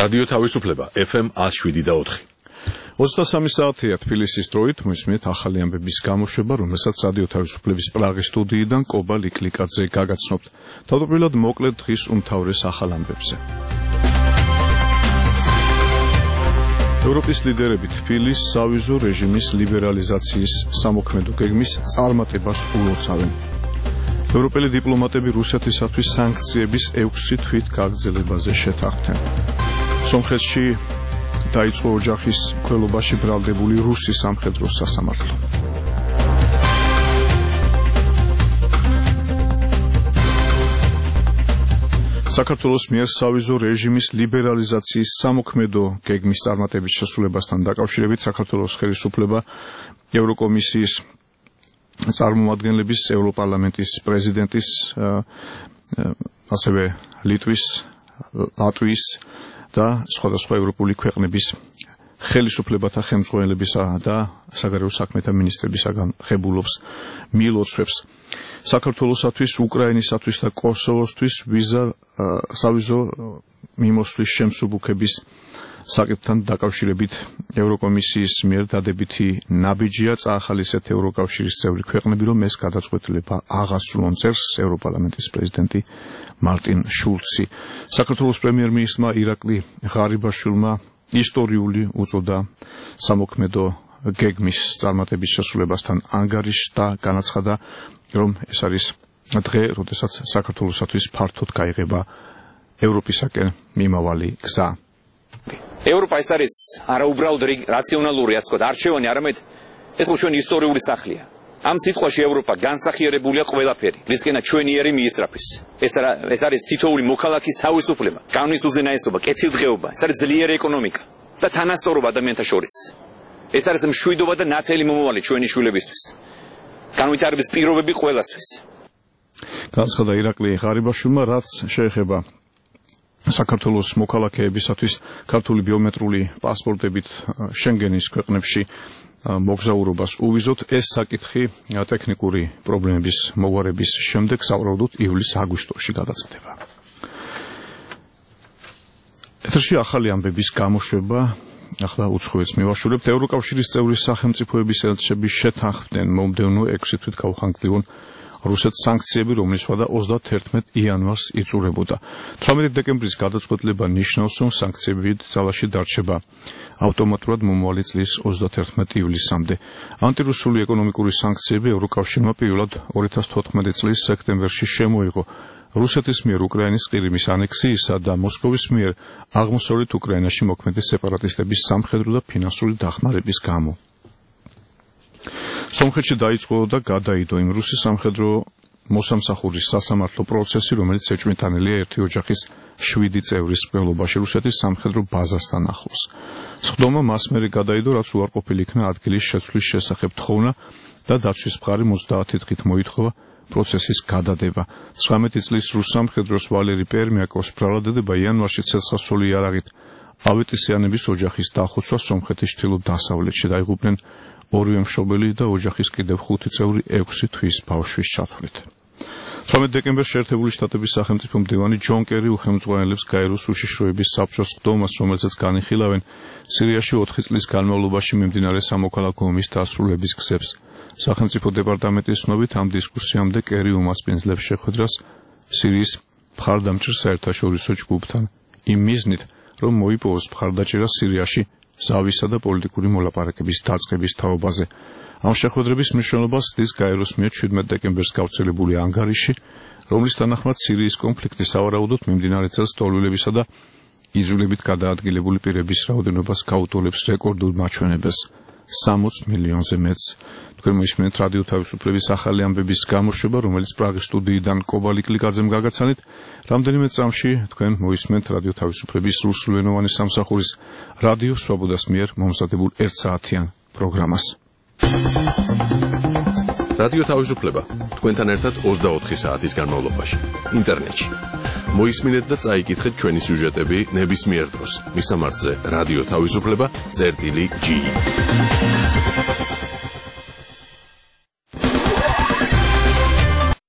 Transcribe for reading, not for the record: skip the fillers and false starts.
რადიო თავისუფლება FM 107.4. 23 საათია თბილისის დროით მისმით ახალი ამბების გამოშვება, რომელსაც რადიო თავისუფლების პრაღის სტუდიიდან კობა ლიკლიკაძე გაგაცნობთ. თავდაპირველად მოკლედ დღის უმთავრეს ახალ ამბებზე. ევროპის ლიდერები თბილის სავიზო რეჟიმის ლიბერალიზაციის სამოქმედო გეგმის წარმატებას ულოცავენ. ევროპელი დიპლომატები რუსეთისათვის სანქციების 6 თვით გაგრძელებაზე შეთანხმდნენ. სომხეთში დაიწყო ოჯახის მკვლელობაში ბრალდებული რუსი სამხედრო სასამართლო. საქართველოს მიერ სავიზო რეჟიმის ლიბერალიზაციის სამოქმედო გეგმის წარმატების შესრულებასთან დაკავშირებით საქართველოს ხელისუფლება ევროკომისიის წარმომადგენლების, ევროპარლამენტის პრეზიდენტის, ასევე ლიტვის, ლატვიის და სხვადასხვა ევროპული ქვეყნების ხელისუფლებათა ხელმძღვანელებისა და საგარეო საქმეთა მინისტრებისაგან ღებულობს მილოცვებს. საქართველოსათვის, უკრაინისათვის და კოსოვოსთვის ვიზა სავიზო მიმოსვლის შემსუბუქების საკითხთან დაკავშირებით ევროკომისიის მიერ დადებითი ნაბიჯია წაახალისეთ ევროკავშირის წევრი ქვეყნები, რომ ეს გადაწყვეტილება აღასრულონ, წერს ევროპარლამენტის პრეზიდენტი მარტინ შულცი. საქართველოს პრემიერ-მინისტრმა ირაკლი ღარიბაშვილმა ისტორიული უწოდა სამოქმედო გეგმის წარმატების შესრულებასთან ანგარიშდა, განაცხადა, რომ ეს არის დღე, როდესაც საქართველოსათვის ფართოდ გაიღება ევროპისაკენ მიმავალი გზა. ევროპა ეს არის არაუბრალოდ რაციონალური, ასე ვთქვათ, არჩევანი, არამედ ეს ჩვენი ისტორიული სახლია. ამ სიტყვაში ევროპა განსახიერებულია ყველაფერი, რისკენა ჩვენიერი მიესწრაფის. ეს არის თითოეული მოქალაქის თავისუფლება, კანონის უზენაესობა, კეთილდღეობა, ეს არის ძლიერი ეკონომიკა და თანასწორობა ადამიანთა შორის. ეს არის მშვიდობა და ნათელი მომავალი ჩვენი შვილებისთვის. განვითარების პირობები ყველასთვის. განაცხადა ირაკლი ღარიბაშვილმა, რაც შეეხება საქართველოს მოქალაქეებისათვის ქართული ბიომეტრიული პასპორტებით შენგენის ქვეყნებში მოგზაურობას უვიზოთ, ეს საკითხი ტექნიკური პრობლემების მოგვარების შემდეგ სავარაუდოდ ივლის-აგვისტოში გადაწყდება. ეთერში ახალი ამბების გამოშვება, ახლა უცხოეთს მივაშურებთ. ევროკავშირის წევრი სახელმწიფოების ელჩები შეთანხმდნენ მომდევნო 6 თვით გაუხანგრძლივონ რუსეთს სანქციები, რომლის ვადა 31 იანვარს იწურებოდა. 18 დეკემბრის გადაწყვეტილება ნიშნავს, რომ სანქციები ძალაში დარჩება ავტომატურად მომავალი წლის 31 ივლისამდე. ანტირუსული ეკონომიკური სანქციები ევროკავშირმა პირველად 2014 წლის სექტემბერში შემოიღო რუსეთის მიერ უკრაინის ყირიმის ანექსიისა და მოსკოვის მიერ აღმოსავლეთ უკრაინაში მოქმედი სეპარატისტების სამხედრო და ფინანსური დახმარების გამო. სომხეთში დაიწყო და გადაიდო იმ რუსი სამხედრო მოსამსახურის სასამართლო პროცესი, რომელიც ეჭვმიტანილია ერთი ოჯახის 7 წევრის მკვლელობაში რუსეთის სამხედრო ბაზასთან ახლოს. სხდომა მას მერე გადაიდო, რაც უარყოფილი იქნა ადგილის შეცვლის შესახებ თხოვნა და დაცვის მხარი 30 დღით მოითხოვა პროცესის გადადება. 19 წლის რუს სამხედროს ვალერი პერმიაკოვს ბრალადდება იანვარში ცეცხლსრული იარაღით ავეტისიანების ოჯახის დახოცვა სომხეთის ჩრდილო-დასავლეთში დაიღუპნენ ორივე მშობელი და ოჯახის კიდევ 5 წევრი 6 თვის ბავშვის ჩათვლით. 18 დეკემბერს შეერთებული შტატების სახელმწიფო მდივანი ჯონ კერი უხელმძღვანელებს გაეროს უშიშროების საბჭოს სხდომას, რომელზეც განიხილავენ სირიაში 4 წლის განმავლობაში მიმდინარე სამოქალაქო ომის დასრულების გზებს. სახელმწიფო დეპარტამენტის ცნობით ამ დისკუსიამდე კერი უმასპინძლებს შეხვედრას სირიის მხარდამჭერ საერთაშორისო ჯგუფთან იმ მიზნით, რომ მოიპოვოს მხარდაჭერა სირიაში ზავისა და პოლიტიკური მოლაპარაკების დაწყების თაობაზე. ამ შეხვედრების მნიშვნელობას ცდის გაეროს მიერ 17 დეკემბერს გავრცელებული ანგარიში, რომლის თანახმად სირიის კონფლიქტი სავარაუდოდ მიმდინარე წელს ტოლვილებისა და იძულებით გადაადგილებული პირების რაოდენობას გაუტოლებს რეკორდულ მაჩვენებელს 60 მილიონზე მეტს. თქვენ მოისმენთ რადიო თავისუფლების ახალი ამბების გამოშვება, რომელიც პრაღის სტუდიიდან კობა ლიკლიკაძემ გაგაცანით. რამდენიმე წამში თქვენ მოისმენთ რადიო თავისუფლების რუსულენოვანი სამსახურის რადიო სვაბოდას მიერ მომზადებულ 1 საათიან პროგრამას. რადიო თავისუფლება თქვენთან ერთად 24 საათის განმავლობაში ინტერნეტში. მოისმინეთ და წაიკითხეთ ჩვენი სიუჟეტები ნებისმიერ დროს. მისამართზე რადიო თავისუფლება.gi